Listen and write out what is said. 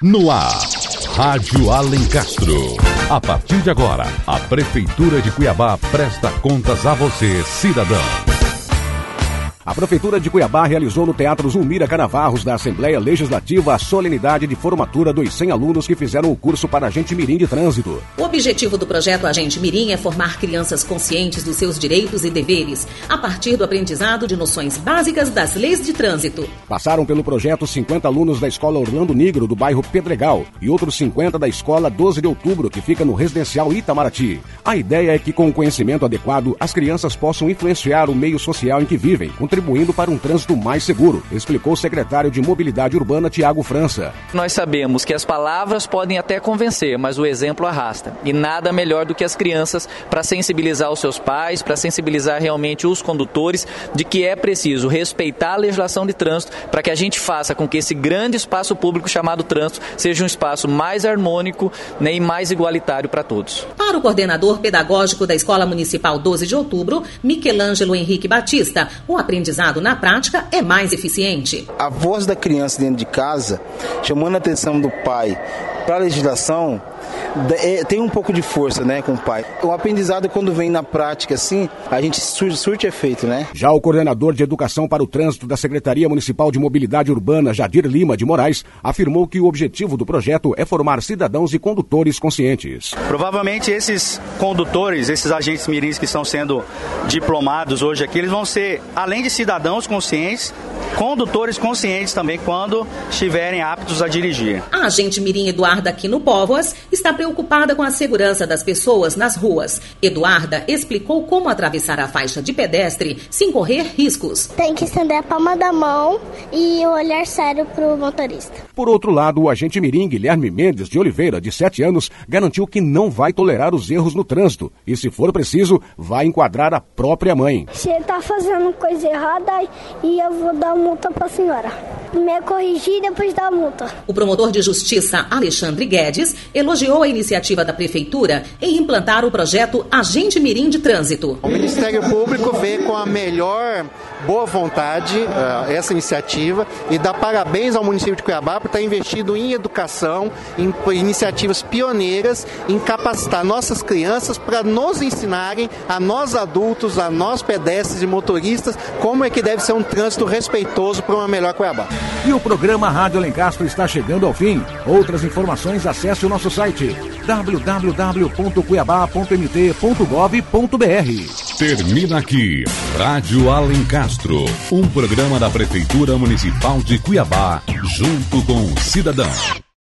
No ar, Rádio Alencastro. A partir de agora, a Prefeitura de Cuiabá presta contas a você, cidadão. A Prefeitura de Cuiabá realizou no Teatro Zulmira Canavarros da Assembleia Legislativa a solenidade de formatura dos 100 alunos que fizeram o curso para Agente Mirim de Trânsito. O objetivo do projeto Agente Mirim é formar crianças conscientes dos seus direitos e deveres, a partir do aprendizado de noções básicas das leis de trânsito. Passaram pelo projeto 50 alunos da Escola Orlando Negro, do bairro Pedregal, e outros 50 da Escola 12 de Outubro, que fica no Residencial Itamaraty. A ideia é que, com o conhecimento adequado, as crianças possam influenciar o meio social em que vivem, contribuindo para um trânsito mais seguro, explicou o secretário de Mobilidade Urbana, Tiago França. Nós sabemos que as palavras podem até convencer, mas o exemplo arrasta. E nada melhor do que as crianças para sensibilizar os seus pais, para sensibilizar realmente os condutores de que é preciso respeitar a legislação de trânsito para que a gente faça com que esse grande espaço público chamado trânsito seja um espaço mais harmônico, né, e mais igualitário para todos. Para o coordenador pedagógico da Escola Municipal 12 de Outubro, Michelangelo Henrique Batista, o aprendizado na prática é mais eficiente. A voz da criança dentro de casa, chamando a atenção do pai para a legislação, tem um pouco de força, né, com o pai. O aprendizado, quando vem na prática, assim, a gente surte efeito, né? Já o coordenador de Educação para o Trânsito da Secretaria Municipal de Mobilidade Urbana, Jadir Lima de Moraes, afirmou que o objetivo do projeto é formar cidadãos e condutores conscientes. Provavelmente esses condutores, esses agentes mirins que estão sendo diplomados hoje aqui, eles vão ser, além de cidadãos conscientes, condutores conscientes também quando estiverem aptos a dirigir. A agente mirim Eduarda Aquino Póvoas está preocupada com a segurança das pessoas nas ruas. Eduarda explicou como atravessar a faixa de pedestre sem correr riscos. Tem que estender a palma da mão e olhar sério para o motorista. Por outro lado, o agente mirim Guilherme Mendes de Oliveira, de 7 anos, garantiu que não vai tolerar os erros no trânsito e, se for preciso, vai enquadrar a própria mãe. Se ele está fazendo coisa errada, e eu vou dar multa para a senhora. Me corrigir e depois dar a multa. O promotor de justiça, Alexandre Guedes, elogiou a iniciativa da Prefeitura em implantar o projeto Agente Mirim de Trânsito. O Ministério Público vê com a melhor boa vontade essa iniciativa e dá parabéns ao município de Cuiabá por estar investindo em educação, em iniciativas pioneiras, em capacitar nossas crianças para nos ensinarem, a nós adultos, a nós pedestres e motoristas, como é que deve ser um trânsito respeitoso para uma melhor Cuiabá. E o programa Rádio Alencastro está chegando ao fim. Outras informações, acesse o nosso site www.cuiabá.mt.gov.br. Termina aqui Rádio Alencastro, um programa da Prefeitura Municipal de Cuiabá, junto com o cidadão.